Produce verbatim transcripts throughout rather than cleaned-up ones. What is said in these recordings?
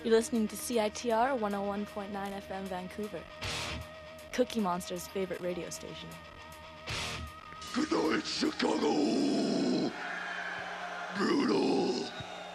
You're listening to C I T R one oh one point nine F M Vancouver, Cookie Monster's favorite radio station. Good night, Chicago! Brutal!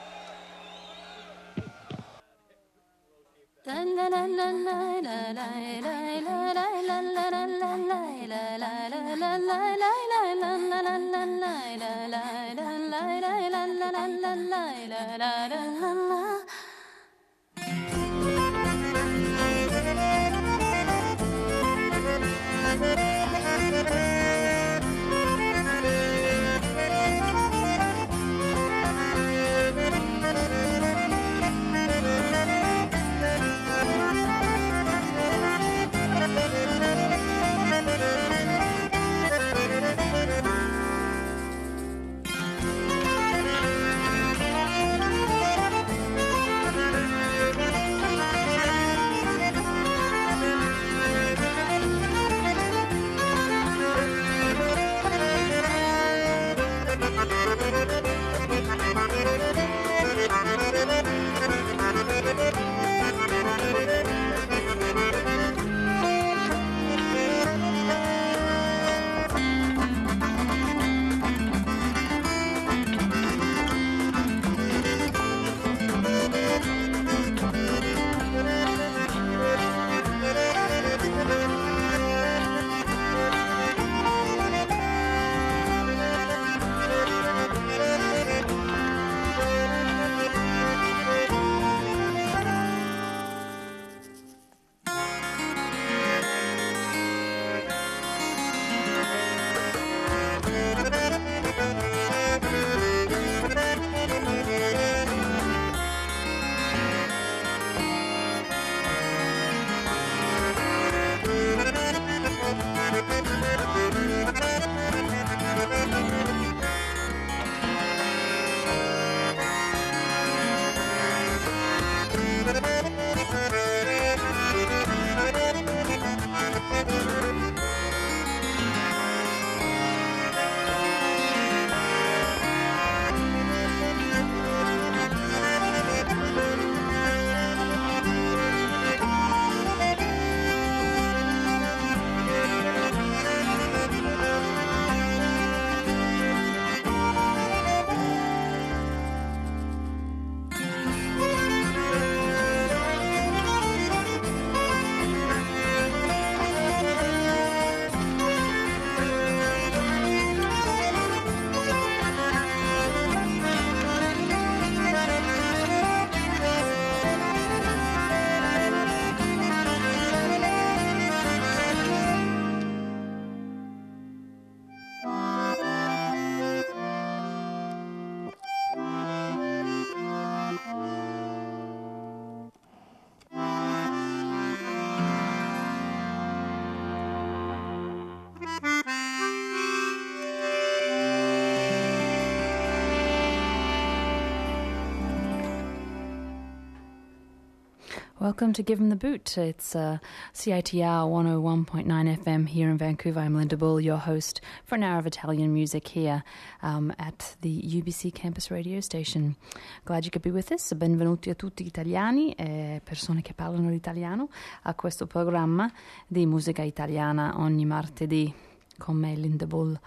Welcome to Give 'em the Boot. It's uh, C I T R one oh one point nine F M here in Vancouver. I'm Linda Bull, your host for an hour of Italian music here um, at the U B C campus radio station. Glad you could be with us. Benvenuti a tutti italiani e persone che parlano l'italiano a questo programma di musica italiana ogni martedì con me, Linda Bull.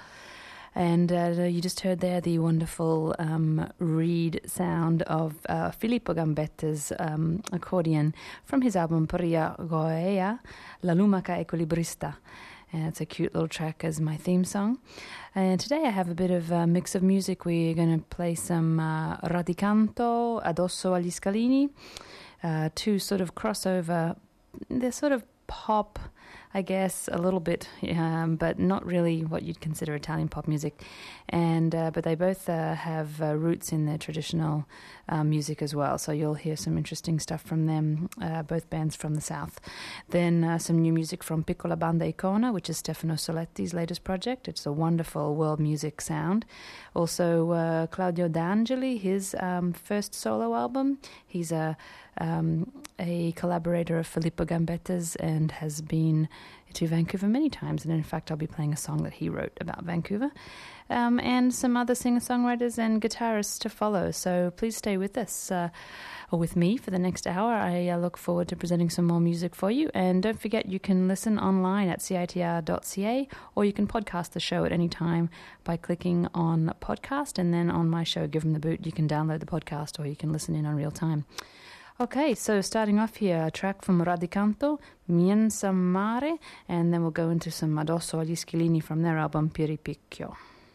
And uh, you just heard there the wonderful um, reed sound of uh, Filippo Gambetta's um, accordion from his album Poria Goea, La Lumaca Equilibrista. And it's a cute little track as my theme song. And today I have a bit of a mix of music. We're going to play some uh, Radicanto, Addosso agli Scalini, uh, two sort of crossover, they're sort of pop, I guess, a little bit, um, but not really what you'd consider Italian pop music. And uh, but they both uh, have uh, roots in their traditional uh, music as well. So you'll hear some interesting stuff from them, uh, both bands from the South. Then uh, some new music from Piccola Banda Icona, which is Stefano Soletti's latest project. It's a wonderful world music sound. Also uh, Claudio D'Angeli, his um, first solo album. He's a um, a collaborator of Filippo Gambetta's and has been to Vancouver many times, and in fact I'll be playing a song that he wrote about Vancouver, um, and some other singer-songwriters and guitarists to follow. So please stay with us, uh, or with me, for the next hour. I uh, look forward to presenting some more music for you, and don't forget you can listen online at C I T R dot C A, or you can podcast the show at any time by clicking on podcast, and then on my show, Give 'em the Boot, you can download the podcast or you can listen in on real time. Okay, so starting off here, a track from Radicanto, Mienza Mare, and then we'll go into some Addosso agli Schilini from their album Piripicchio.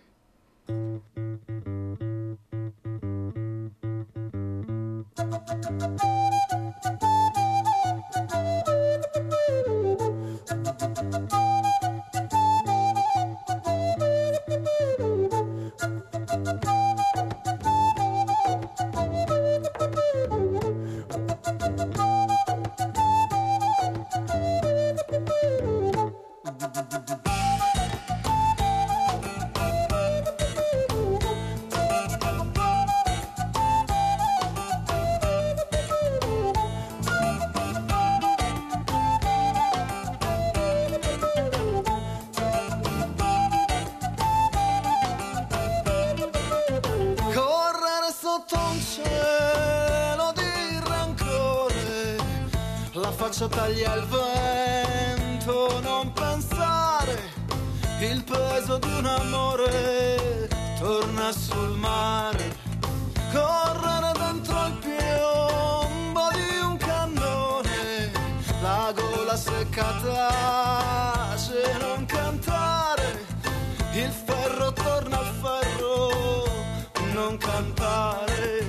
Taglia il vento, non pensare, il peso di un amore torna sul mare, correre dentro il piombo di un cannone, la gola seccata, se non cantare, il ferro torna al ferro, non cantare.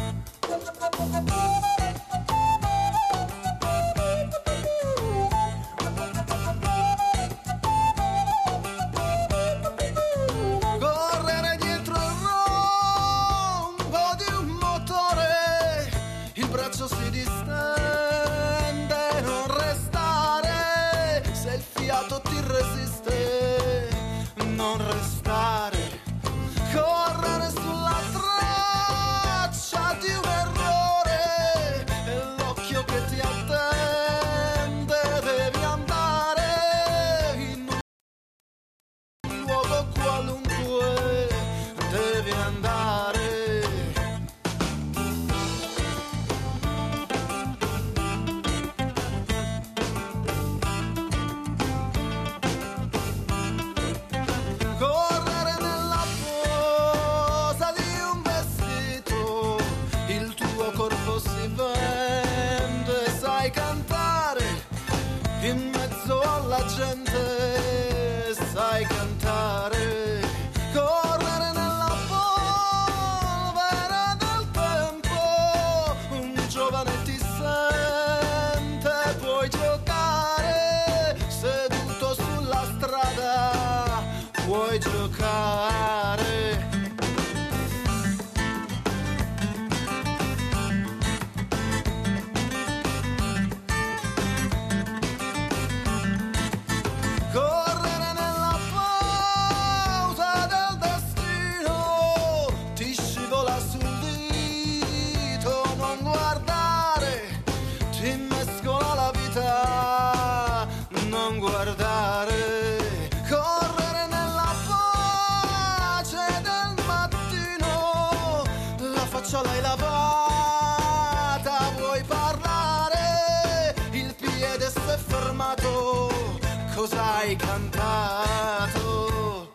Cos'hai cantato?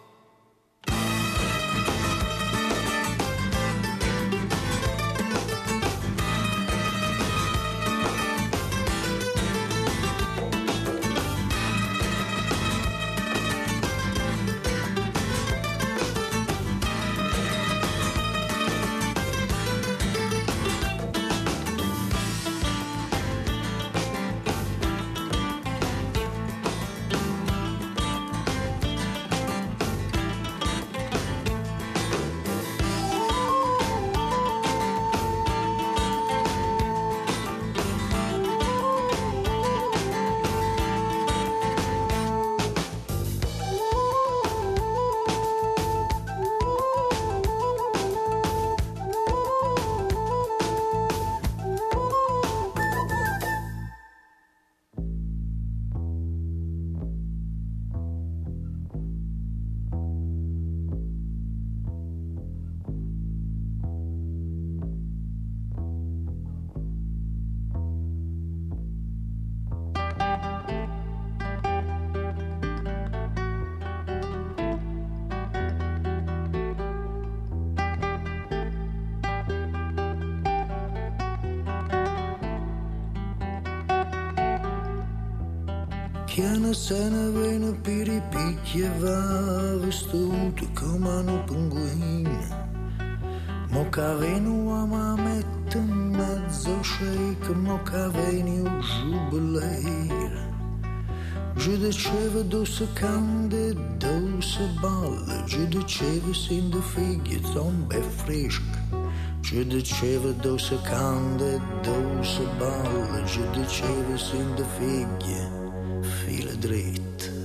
Chiana se ne viene per i picchi e va vestito come un pinguino. Mo che venu a ma mette in mezzo shake, mo che venu giubileire. Giù diceva dosse cande, dosse balle, giù diceva sin de figlie zombe fresche. Giù diceva dosse cande, dosse balle, giù diceva sin de figlie, fila dritte.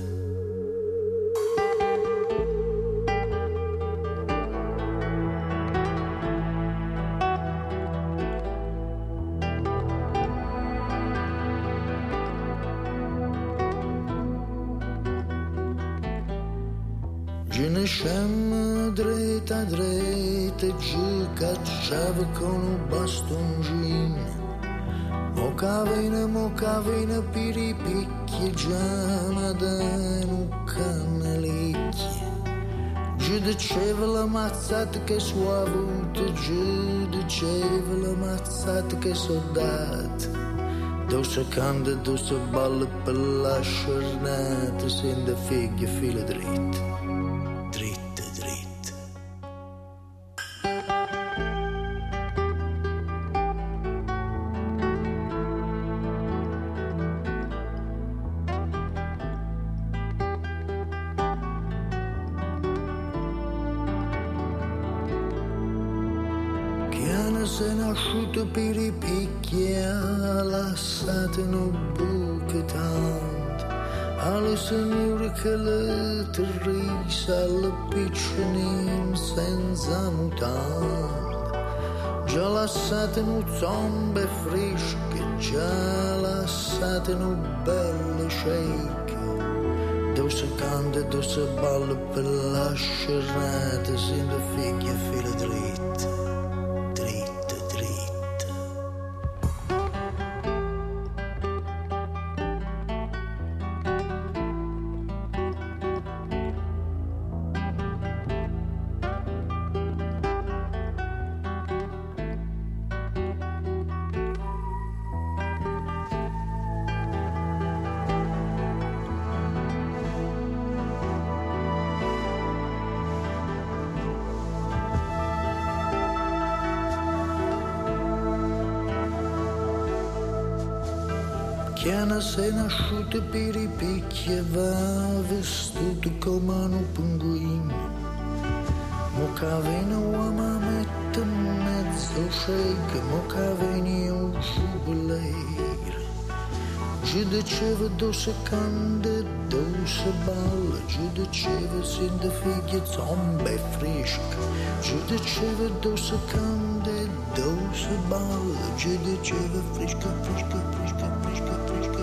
Ne scemma dritta dritta giù cacciava con un bastoncino. Mo cavina, mo cavina per i picchi già ma da un cannelicchio. Giù diceva la mazzata che so avuta, giù diceva la mazzata che so data. Dosse cande, dosse balle per la giornata, sin da figlie fila dritta. Se nasciuto per i picchi lasciate non buche tanto alle signore che le terrisa alle piccionine senza mutande già lasciate non zombe fresche già lasciate non belle shake dosse cande dosse balle per la scerrata sin da figli e fila dritte. Chiana sei nasciuta per i picchi e va vestito come un pinguino. Mo che viene uomo mette in mezzo shake, mo che viene un giubileire. Giù diceva dosse cande, dosse balle, giù diceva sin de figlie zombe fresche. Giù diceva dosse cande, dosse balle, giù diceva fresca, fresca, fresca, fresca.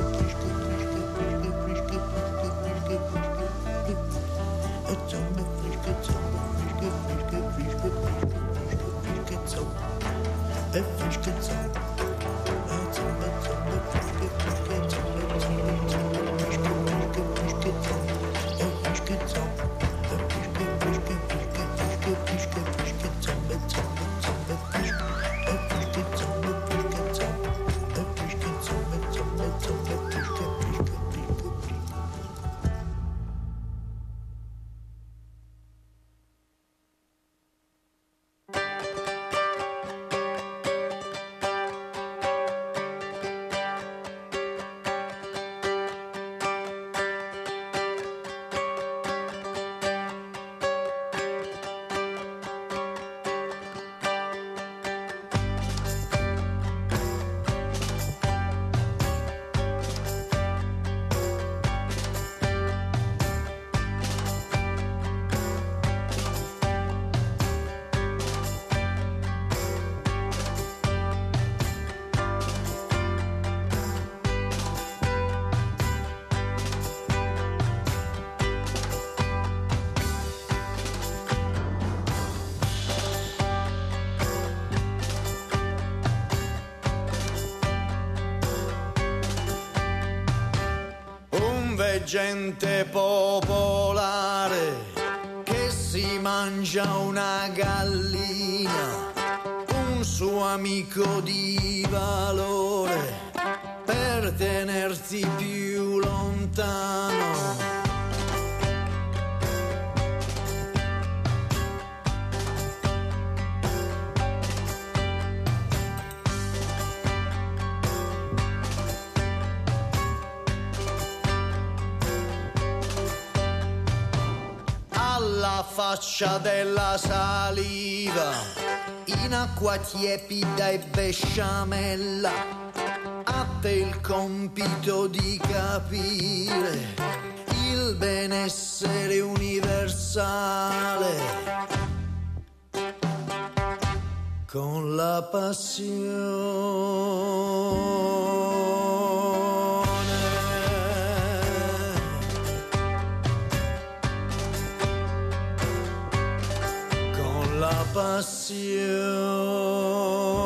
Gente popolare che si mangia una gallina, un suo amico di valore per per tenerti più lontano. Alla faccia della saliva, in acqua tiepida e besciamella, a te il compito di capire il benessere universale con la passione. La passione.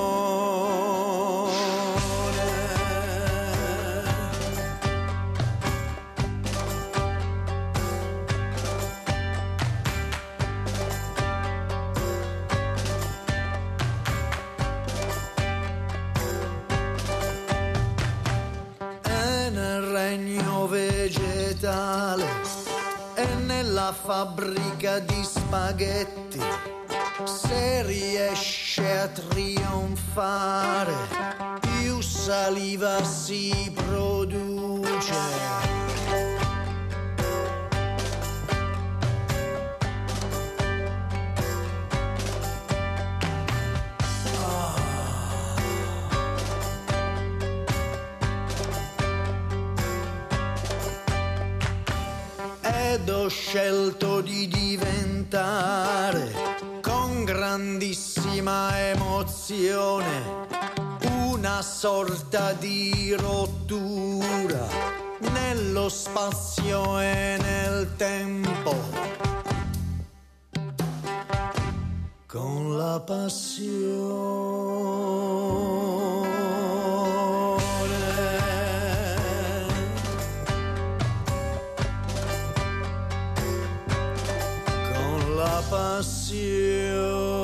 E nel regno vegetale e nella fabbrica di spaghetti, se riesce a trionfare, più saliva si produce. Ed ho scelto di diventare, con grandissima emozione, una sorta di rottura nello spazio e nel tempo, con la passione. Con la passione.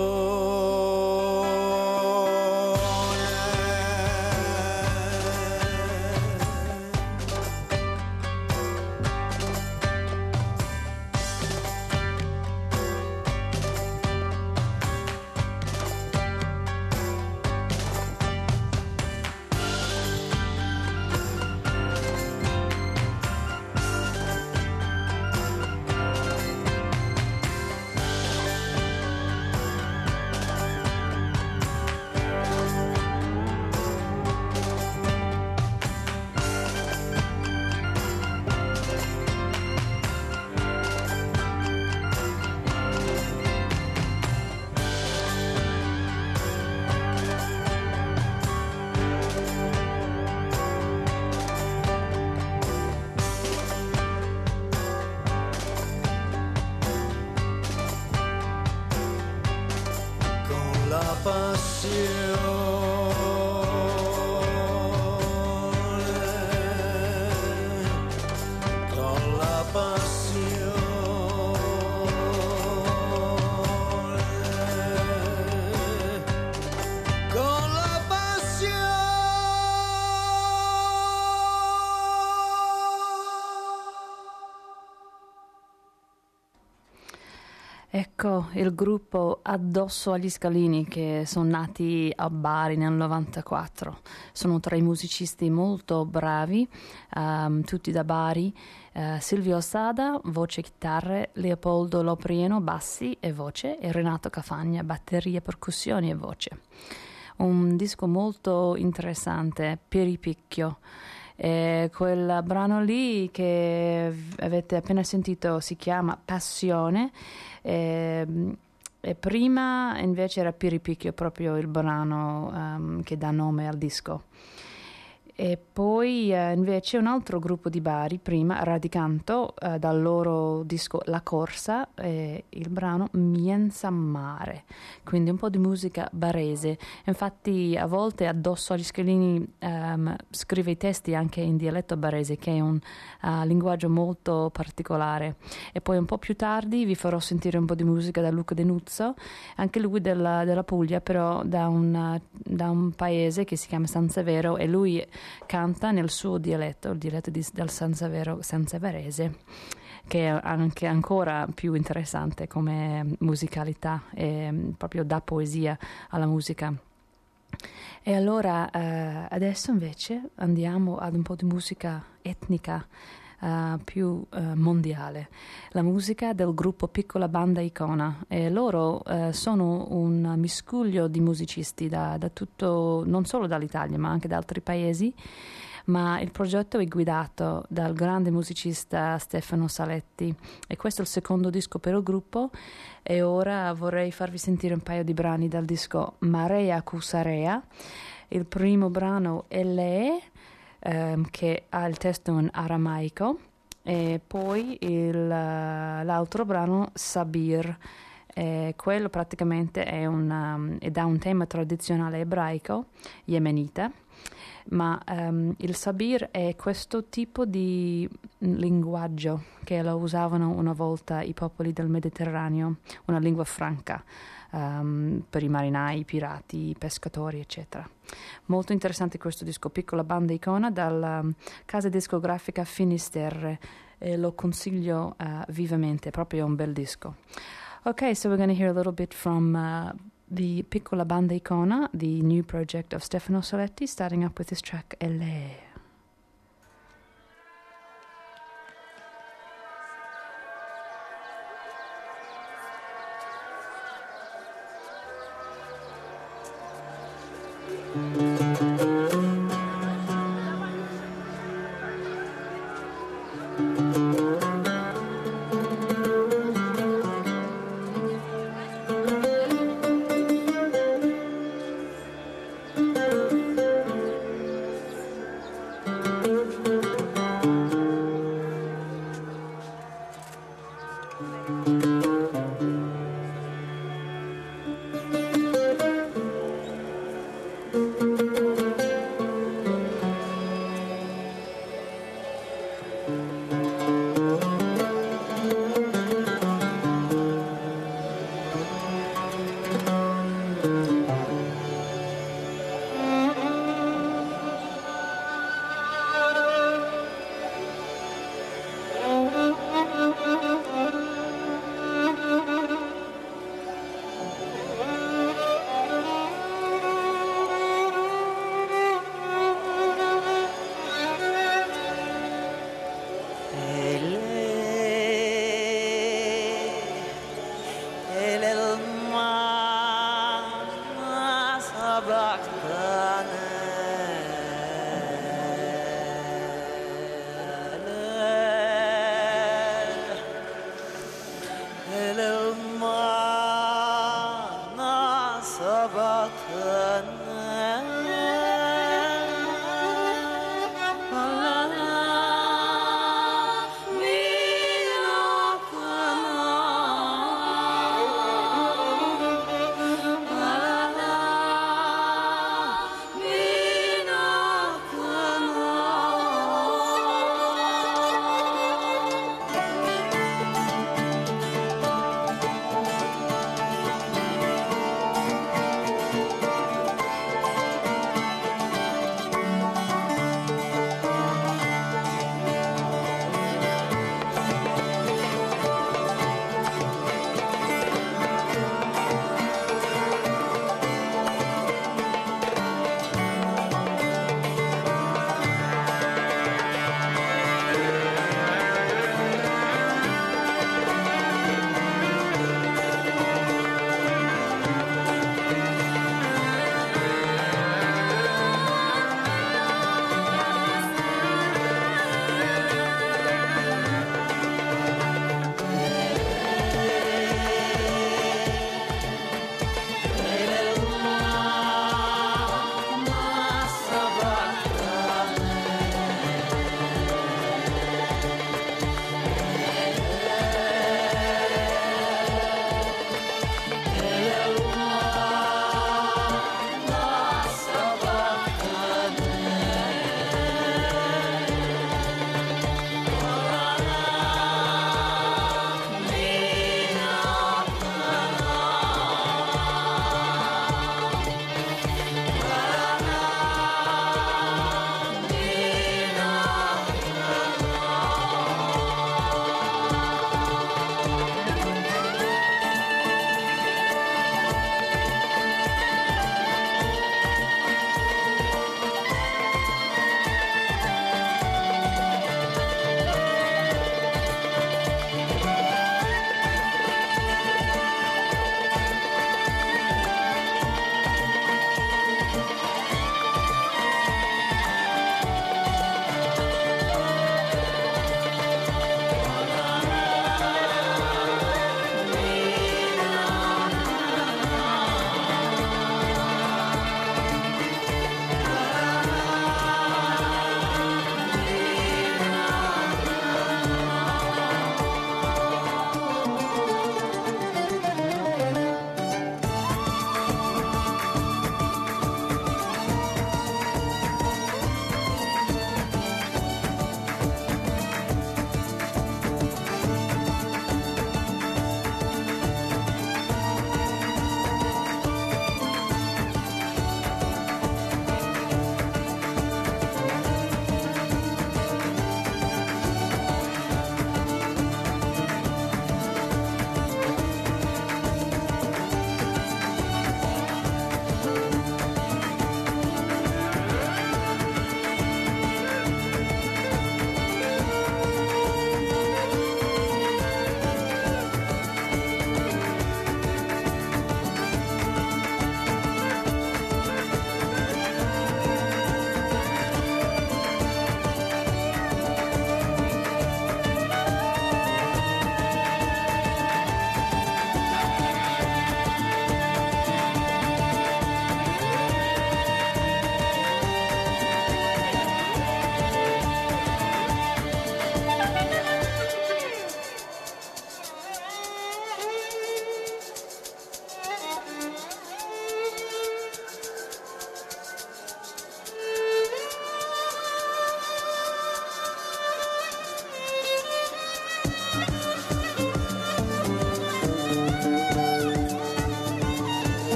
Ecco il gruppo Addosso agli Scalini, che sono nati a Bari nel novantaquattro. Sono tre musicisti molto bravi, um, tutti da Bari. Uh, Silvio Sada, voce e chitarre, Leopoldo Loprieno, bassi e voce, e Renato Cafagna, batterie, percussioni e voce. Un disco molto interessante, Piripicchio. E quel brano lì che avete appena sentito si chiama Passione, e, e prima invece era Piripicchio, proprio il brano um, che dà nome al disco. E poi eh, invece un altro gruppo di Bari, prima Radicanto, eh, dal loro disco La Corsa, eh, il brano Mienza Mare, quindi un po' di musica barese. Infatti a volte Addosso agli Scalini ehm, scrive i testi anche in dialetto barese, che è un uh, linguaggio molto particolare. E poi un po' più tardi vi farò sentire un po' di musica da Luca Denuzzo, anche lui della, della Puglia, però da un, da un paese che si chiama San Severo, e lui canta nel suo dialetto, il dialetto di, del Sansevero, sanseverese, che è anche ancora più interessante come musicalità e proprio dà poesia alla musica. E allora eh, adesso invece andiamo ad un po' di musica etnica uh, più uh, mondiale, la musica del gruppo Piccola Banda Icona, e loro uh, sono un miscuglio di musicisti da, da tutto, non solo dall'Italia ma anche da altri paesi, ma il progetto è guidato dal grande musicista Stefano Saletti e questo è il secondo disco per il gruppo. E ora vorrei farvi sentire un paio di brani dal disco Marea Kusarea. Il primo brano è Lee, ehm, che ha il testo in aramaico, e poi il, l'altro brano Sabir. Eh, quello praticamente è, una, è da un tema tradizionale ebraico yemenita, ma um, il sabir è questo tipo di linguaggio che lo usavano una volta i popoli del Mediterraneo, una lingua franca um, per i marinai, i pirati, i pescatori, eccetera. Molto interessante questo disco, Piccola Banda Icona, dalla um, casa discografica Finisterre, e lo consiglio uh, vivamente, proprio un bel disco. Okay, so we're going to hear a little bit from uh, the Piccola Banda Icona, the new project of Stefano Saletti, starting up with his track Ele.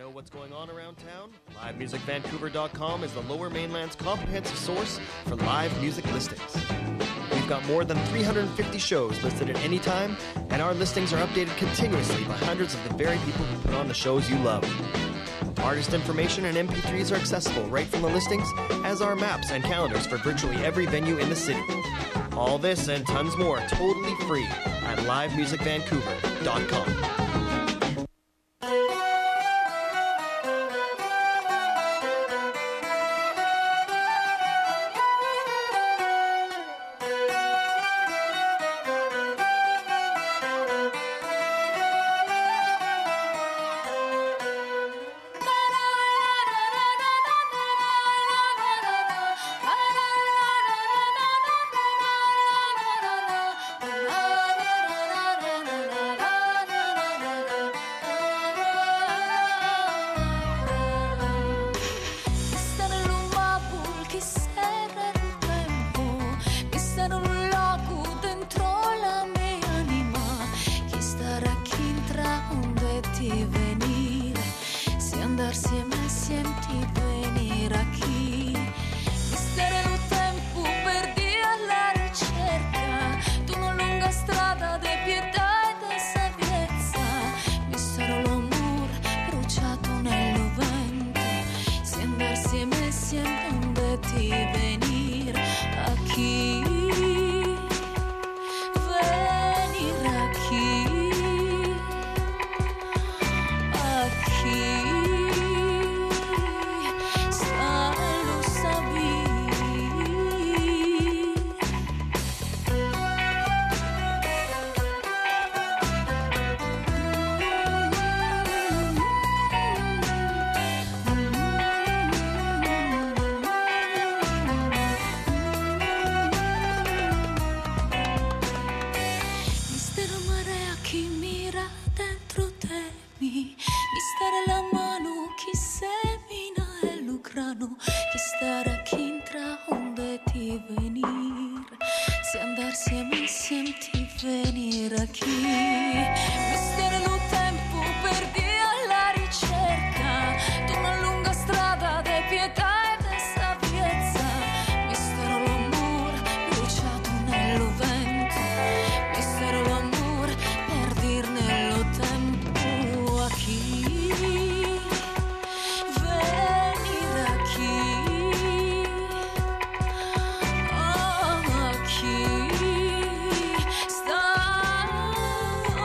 know what's going on around town? Live Music Vancouver dot com is the Lower Mainland's comprehensive source for live music listings. We've got more than three hundred fifty shows listed at any time, and our listings are updated continuously by hundreds of the very people who put on the shows you love. Artist information and M P threes are accessible right from the listings, as are maps and calendars for virtually every venue in the city. All this and tons more totally free at Live Music Vancouver dot com. Oh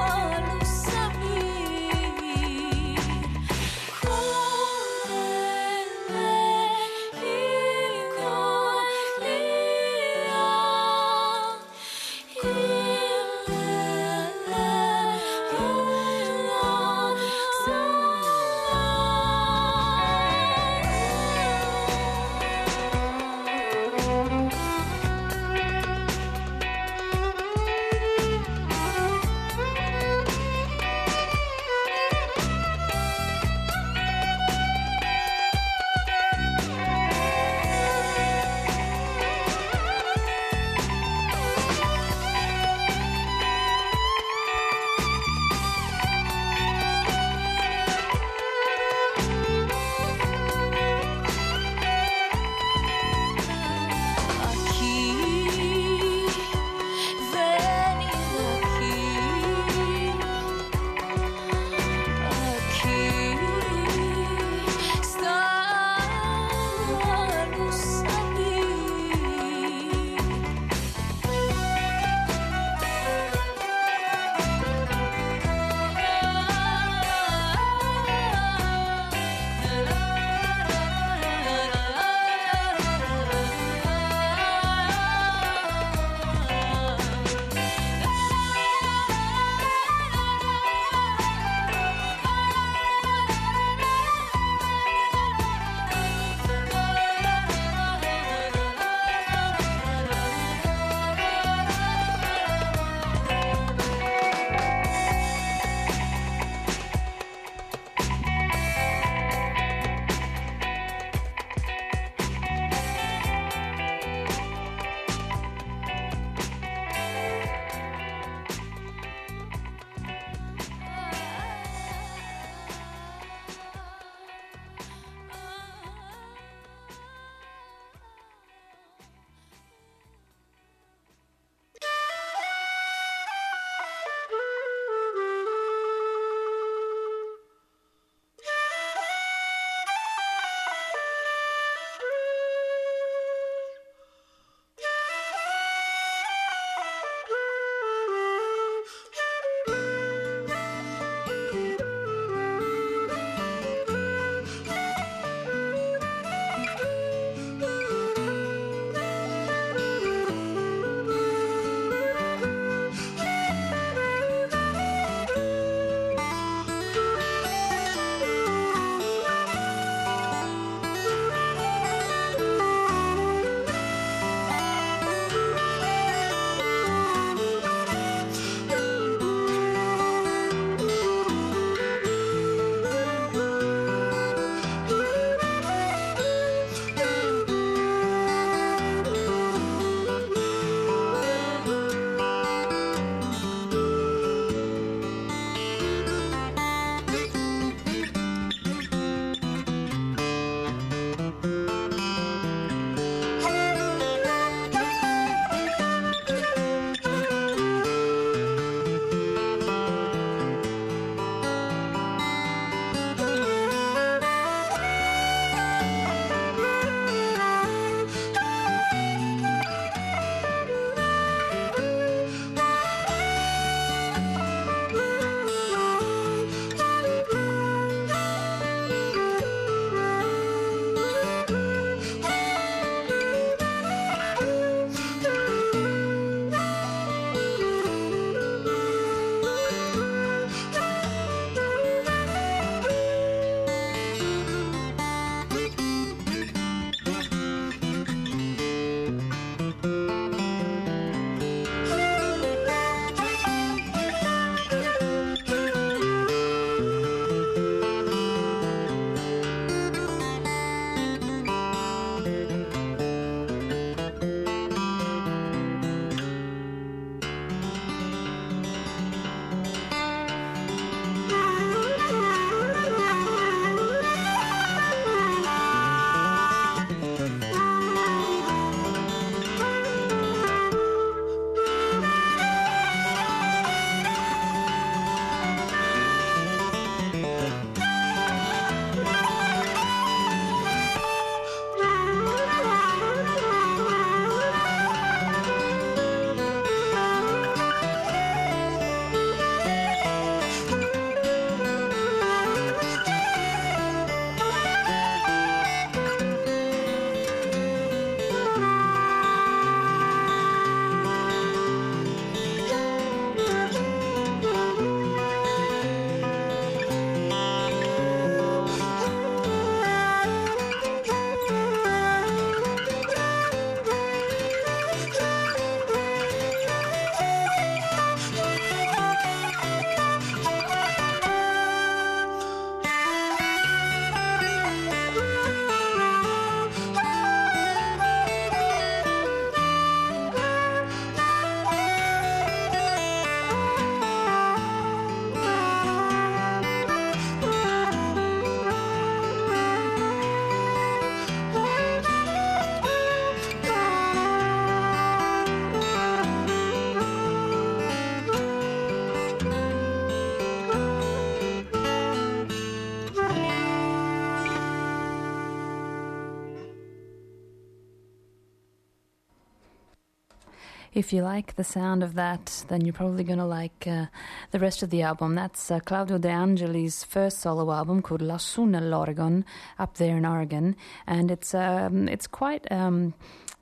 If you like the sound of that, then you're probably going to like uh, the rest of the album. That's uh, Claudio De Angeli's first solo album called Lassù nell'Oregon, up there in Oregon, and it's um, it's quite um,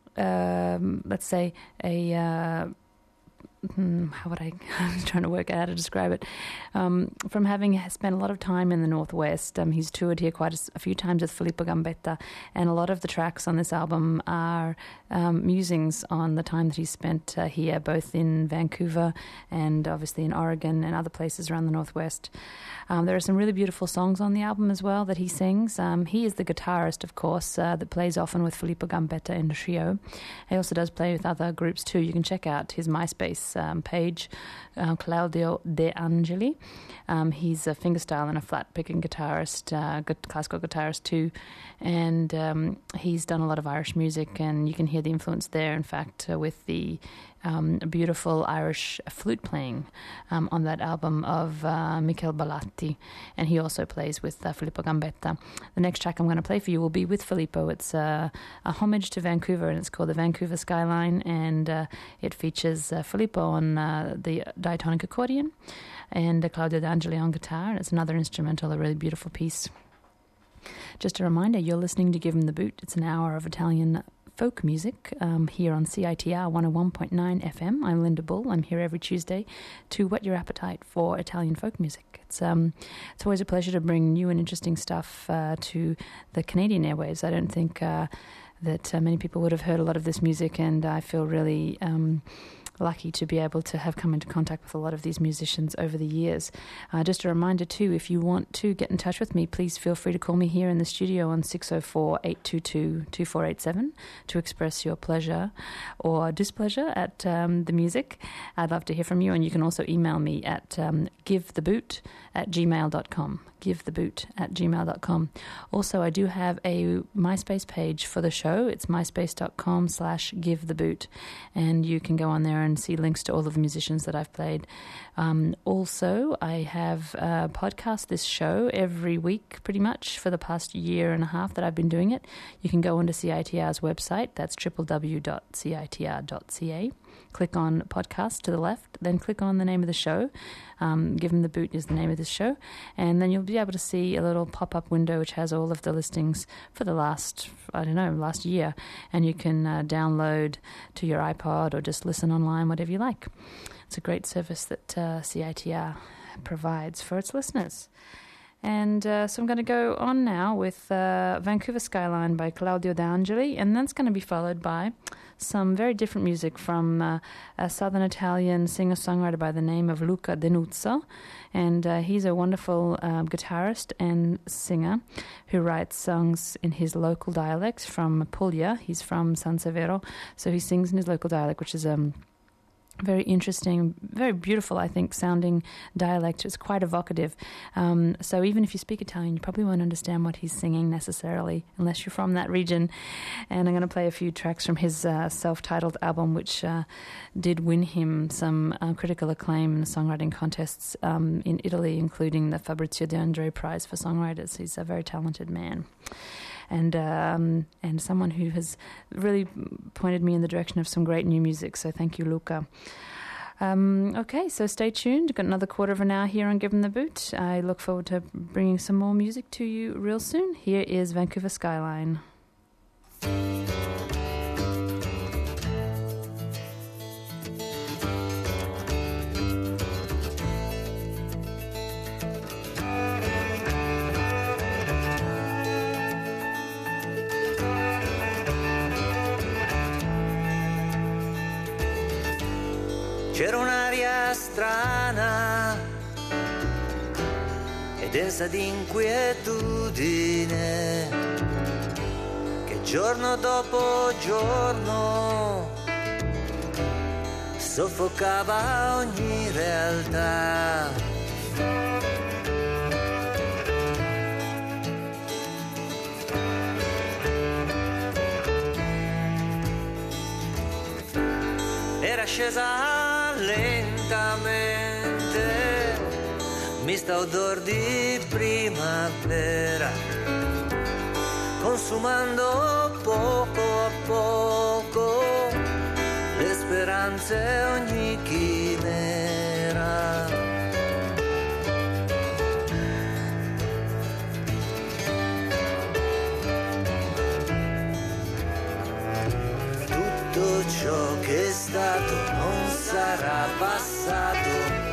um, let's say a uh, Hmm, how would I, I was trying to work out how to describe it. Um, from having spent a lot of time in the Northwest, um, he's toured here quite a, a few times with Filippo Gambetta, and a lot of the tracks on this album are um, musings on the time that he spent uh, here, both in Vancouver and obviously in Oregon and other places around the Northwest. Um, there are some really beautiful songs on the album as well that he sings. Um, he is the guitarist, of course, uh, that plays often with Filippo Gambetta in the trio. He also does play with other groups too. You can check out his MySpace um, page, uh, Claudio De Angeli. Um, he's a fingerstyle and a flat-picking guitarist, uh, good classical guitarist too, and um, he's done a lot of Irish music, and you can hear the influence there, in fact, uh, with the um, beautiful Irish flute playing um, on that album of uh, Michele Ballatti, and he also plays with uh, Filippo Gambetta. The next track I'm going to play for you will be with Filippo. It's uh, a homage to Vancouver, and it's called the Vancouver Skyline, and uh, it features uh, Filippo on uh, the diatonic accordion and uh, Claudio De Angeli on guitar, and it's another instrumental, a really beautiful piece. Just a reminder, you're listening to Give 'em the Boot. It's an hour of Italian folk music um, here on C I T R one oh one point nine F M. I'm Linda Bull. I'm here every Tuesday to whet your appetite for Italian folk music. It's um, it's always a pleasure to bring new and interesting stuff uh, to the Canadian airwaves. I don't think uh, that uh, many people would have heard a lot of this music, and I feel really Um, lucky to be able to have come into contact with a lot of these musicians over the years. Uh, just a reminder too, if you want to get in touch with me, please feel free to call me here in the studio on six oh four, eight two two, two four eight seven to express your pleasure or displeasure at um, the music. I'd love to hear from you, and you can also email me at um, givetheboot at gmail dot com. givetheboot at gmail dot com. Also, I do have a MySpace page for the show. It's myspace.com slash givetheboot, and you can go on there and see links to all of the musicians that I've played. Um, also, I have uh, podcast this show every week, pretty much, for the past year and a half that I've been doing it. You can go onto C I T R's website. That's w w w dot c i t r dot c a. Click on podcast to the left, then click on the name of the show. Um, Give 'em the Boot is the name of this show, and then you'll be able to see a little pop-up window which has all of the listings for the last, I don't know, last year, and you can uh, download to your iPod or just listen online, whatever you like. It's a great service that uh, C I T R provides for its listeners. And uh, so I'm going to go on now with uh, Vancouver Skyline by Claudio De Angeli, and that's going to be followed by some very different music from uh, a southern Italian singer-songwriter by the name of Luca Denuzzo. And uh, he's a wonderful um, guitarist and singer who writes songs in his local dialect from Puglia. He's from San Severo, so he sings in his local dialect, which is um very interesting, very beautiful, I think, sounding dialect. It's quite evocative. Um, so even if you speak Italian, you probably won't understand what he's singing necessarily, unless you're from that region. And I'm going to play a few tracks from his uh, self-titled album, which uh, did win him some uh, critical acclaim in the songwriting contests um, in Italy, including the Fabrizio De André Prize for Songwriters. He's a very talented man. And um, and someone who has really pointed me in the direction of some great new music. So thank you, Luca. Um, okay, so stay tuned. Got another quarter of an hour here on Give 'em the Boot. I look forward to bringing some more music to you real soon. Here is Vancouver Skyline. C'era un'aria strana e densa di inquietudine che giorno dopo giorno soffocava ogni realtà. Era scesa lentamente, mista odor di primavera, consumando poco a poco le speranze speranze ogni chimera. Tutto ciò che è stato non sarà passato.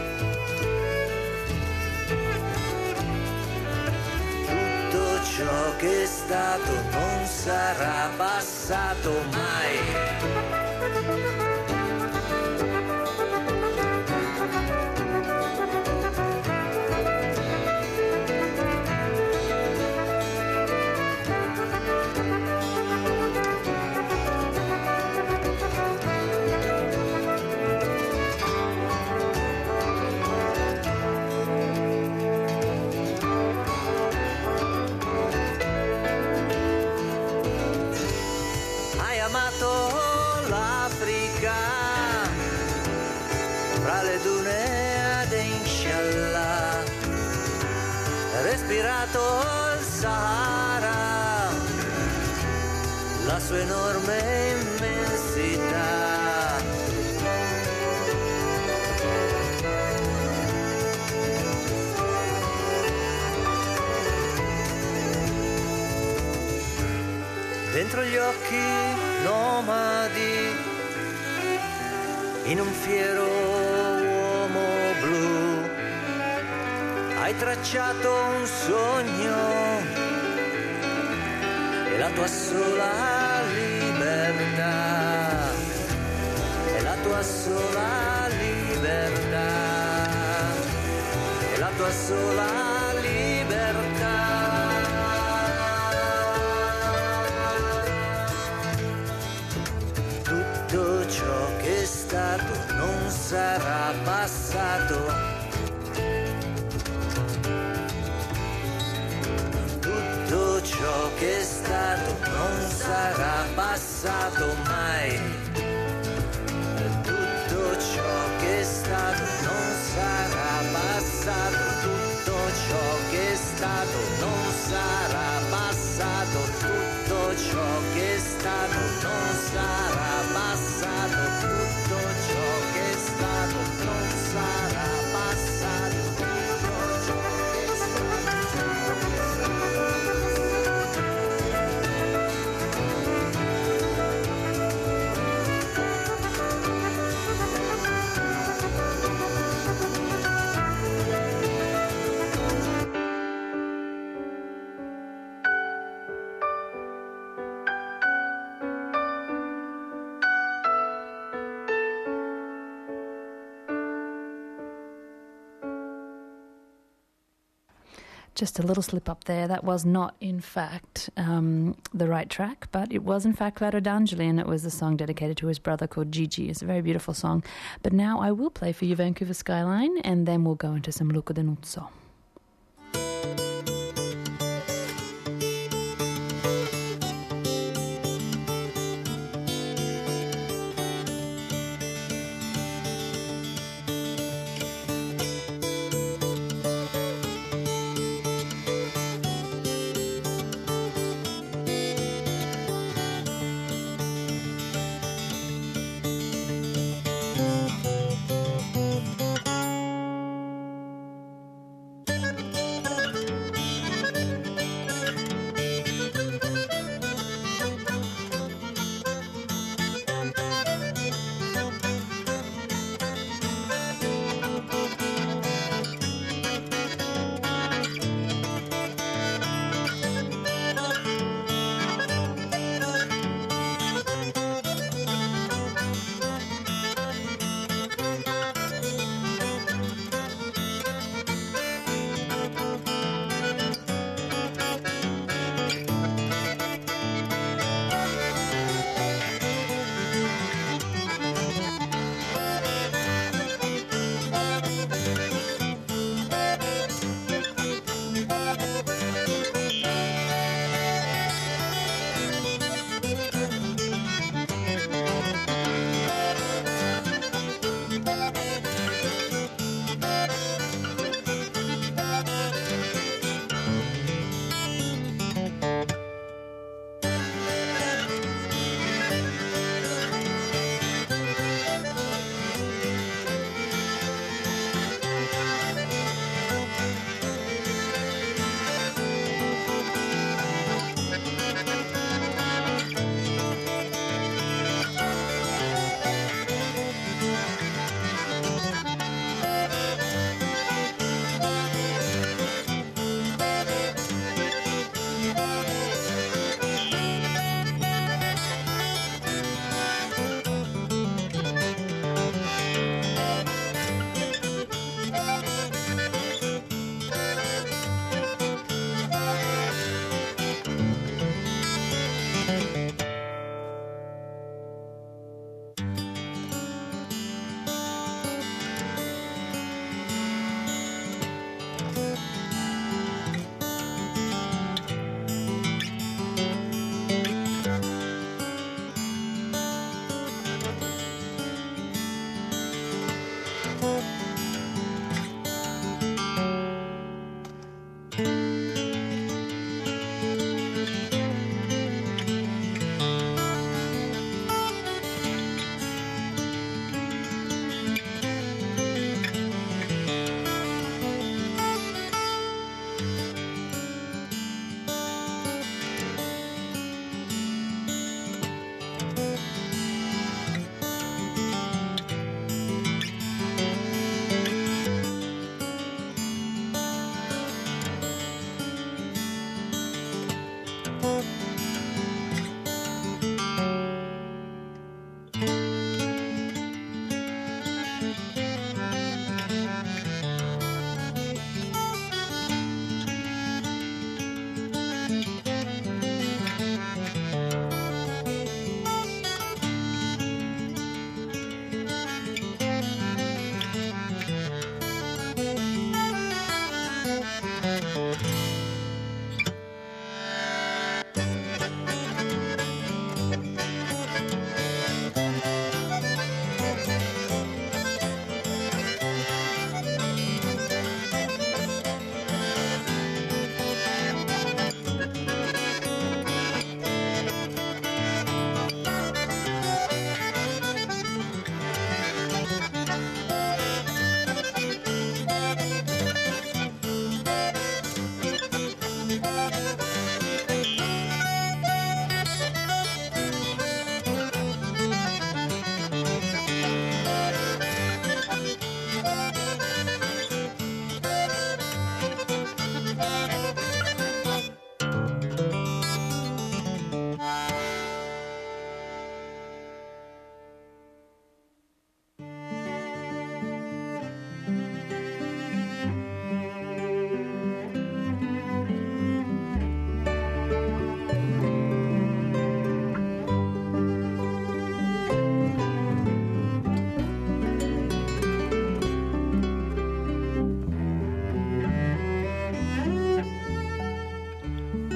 Tutto ciò che è stato non sarà passato mai. Respirato il Sahara, la sua enorme immensità. Dentro gli occhi nomadi, in un fiero uomo blu, hai tracciato un sogno e la tua sola libertà, e la tua sola libertà, e la tua sola libertà. Tutto ciò che è stato non sarà passato. Tutto ciò che è stato non sarà passato mai. Tutto ciò che è stato non sarà passato. Tutto ciò che è stato non sarà passato. Tutto ciò che è stato non sarà passato. Tutto ciò che è stato non sarà passato. Tutto ciò che è Just a little slip up there. That was not, in fact, um, the right track, but it was, in fact, Claudio D'Angeli, and it was a song dedicated to his brother called Gigi. It's a very beautiful song. But now I will play for you Vancouver Skyline, and then we'll go into some Luca D'Annunzio.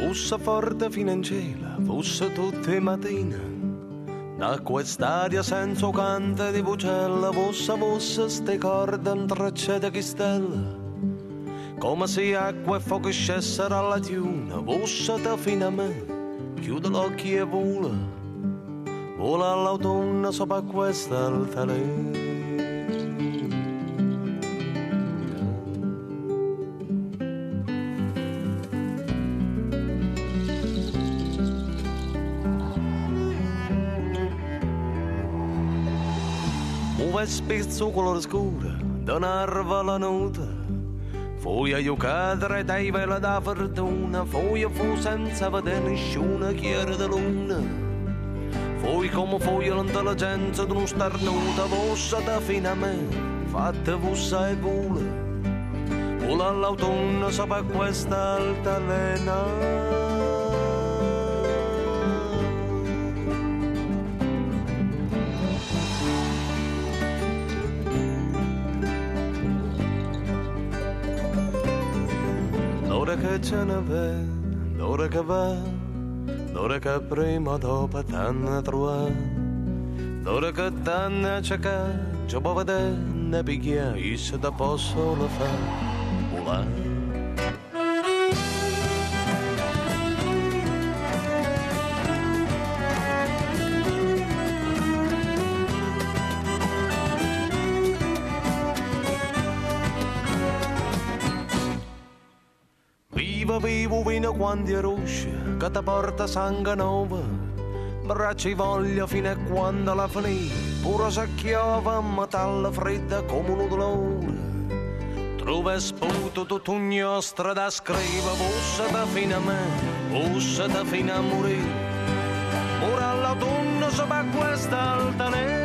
fosse forte fino in cielo, fosse tutte le mattine. Da quest'aria senza canto di vocella, fosse fosse ste corde intrecciate di stelle. Come se acqua e fuoco scessero alla tiuna, fosse da fino a me, chiude l'occhio e vola, vola all'autunno sopra questa altalena. Un spezzo colore scuro, da un'arva alla notte, poi a giocare dai vela da fortuna, poi fu senza vedere nessuna chiara di luna, poi come fu l'intelligenza di un starnuto, vossata fino a me, fatta vussa e vola, vola all'autunno sopra questa altalena. L'ora che ce ne vede, l'ora che va, l'ora che prima o dopo t'hanno trovato, l'ora che t'hanno cercato, ci può vedere, ne picchia, e se te posso lo fare, volare. Vivo fino quando è rossa, che ti porta sangue nuovo, braccia voglia fino a quando la finì, pure se chiova metallo fredda come un dolore. Trova sputo tutto un nostro da scrivere, bussata fino a me, bussata fino a morire, ora all'autunno sopra questa altalena.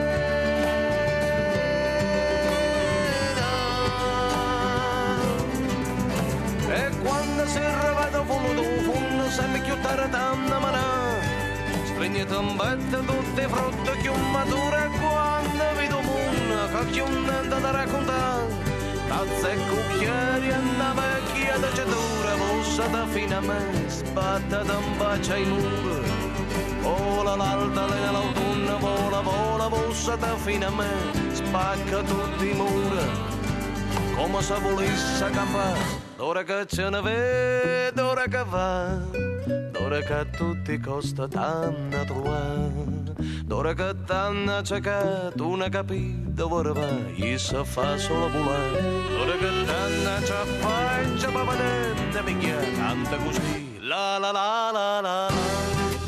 E quando si arrivato fumo d'un fondo sempre più taratanda manà, spegne tambette tutte le frutte che un matura, quando vedo mondo che un dente da raccontare, tazze e cucchiari e una vecchia da cetura, bussata fino a me, spattata in faccia ai muri, vola l'altalena l'autunno, vola, vola, bussata fino a me, spacca tutti i muri, come se volesse campare. D'ora che ce ne vede, d'ora che va, d'ora che a tutti costa t'hanno trovato, d'ora che t'hanno cercato, una capita dove vai, e se fa solo volare, d'ora che t'hanno già fai, già va vedere, minchia, canta così, la la la la la la.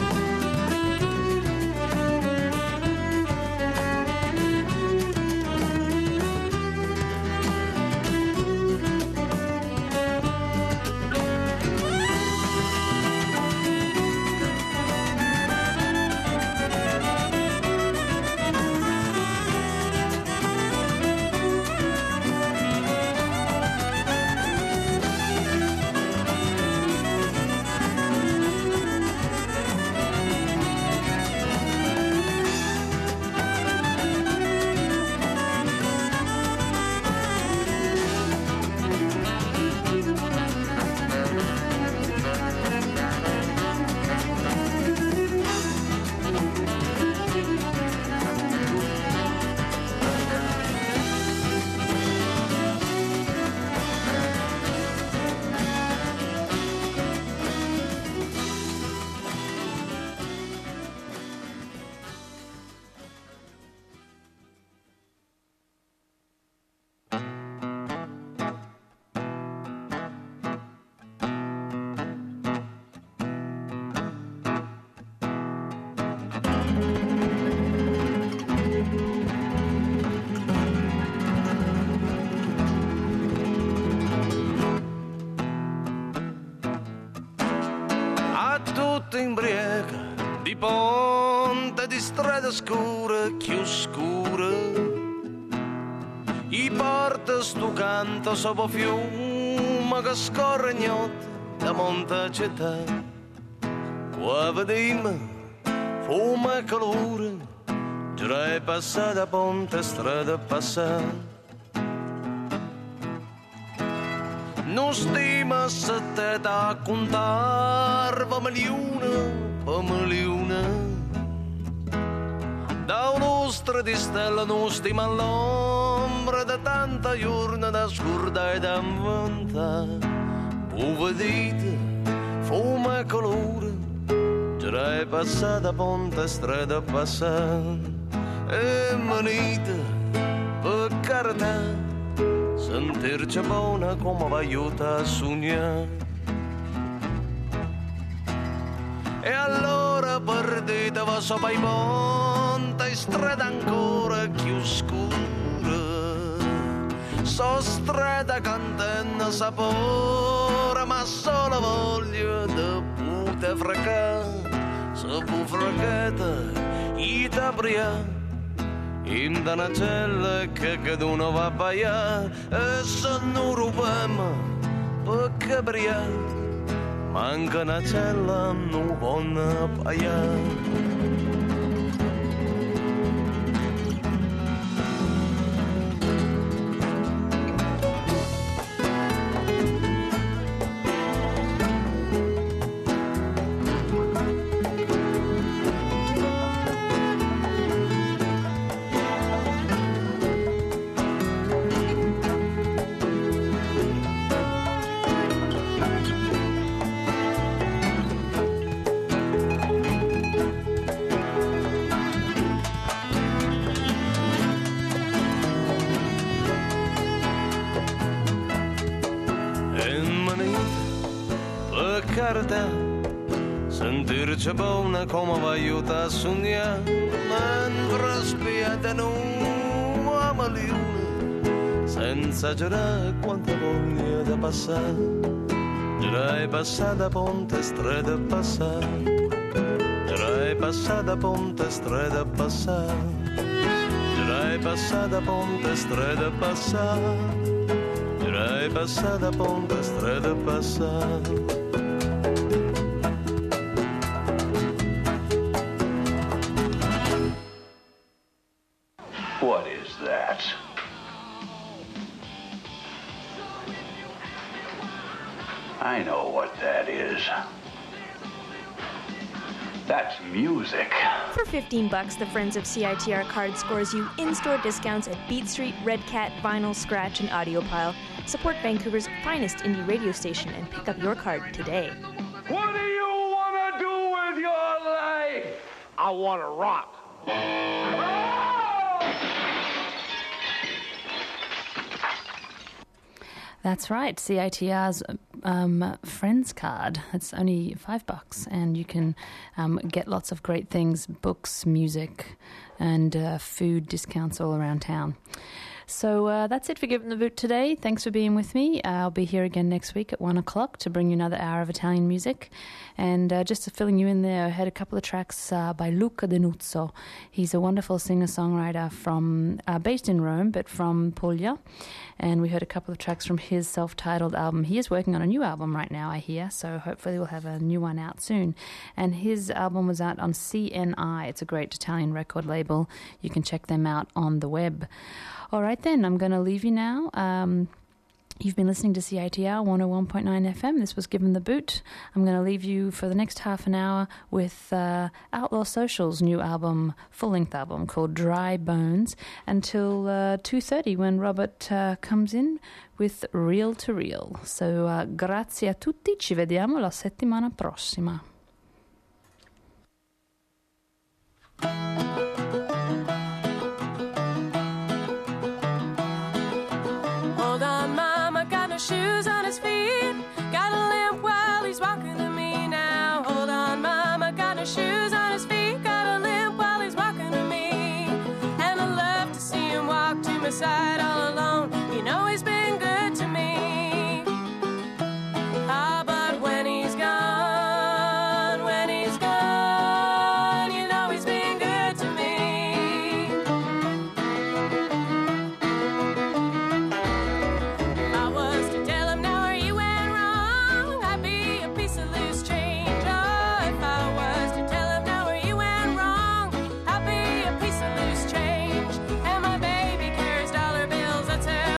Imbriaca di ponte, di strada scura, più scura, i porta stu canto sopra fiume che scorre ignoto da monte città. Qua vediamo fumo e calore, già è passata ponte, strada passata. non stima se te da contar va milione, va milione. Da un'ostra di stella non stima all'ombra da tanta giorna da scurda e da inventare. Uvedite, fumo e colore, già è passata ponte strada passata e manite per carità sentirci buona come va aiuta a sognare. E allora perdete va sopra i ponti strada ancora più scura, so strada cantenna sapore ma solo voglio di pute fracare. Se fu fracata, i tabria, in una cella che caduno va a baiare, e se non rubiamo per cabriare, manca una cella non vanno a baiare. Sentirci buona come va aiuta a sognare, mentre spiate non a milione, senza girare quanta voglia da passare. Girai passata ponte strada passare, girai passata ponte strada passare, girai passata ponte strada passare, girai passata ponte strada passare. What is that? I know what that is. That's music. For fifteen bucks, the Friends of C I T R card scores you in-store discounts at Beat Street, Red Cat, Vinyl, Scratch, and Audiopile. Support Vancouver's finest indie radio station and pick up your card today. What do you want to do with your life? I want to rock. That's right, C I T R's um, Friends card. It's only five bucks, and you can um, get lots of great things, books, music, and uh, food discounts all around town. So uh, that's it for Giving the Boot today. Thanks for being with me. Uh, I'll be here again next week at one o'clock to bring you another hour of Italian music. And uh, just filling you in there, I had a couple of tracks uh, by Luca Denuzzo. He's a wonderful singer-songwriter from uh, based in Rome, but from Puglia. And we heard a couple of tracks from his self-titled album. He is working on a new album right now, I hear, so hopefully we'll have a new one out soon. And his album was out on C N I. It's a great Italian record label. You can check them out on the web. All right, then, I'm going to leave you now. Um, you've been listening to C I T R one oh one point nine F M. This was Given the Boot. I'm going to leave you for the next half an hour with uh, Outlaw Social's new album, full-length album, called Dry Bones, until uh, two thirty when Robert uh, comes in with Reel to Reel. So, uh, grazie a tutti. Ci vediamo la settimana prossima. Shoes on his feet, got a limp while he's walking to me now. Hold on, mama, got no shoes on his feet, got a limp while he's walking to me. And I love to see him walk to my side.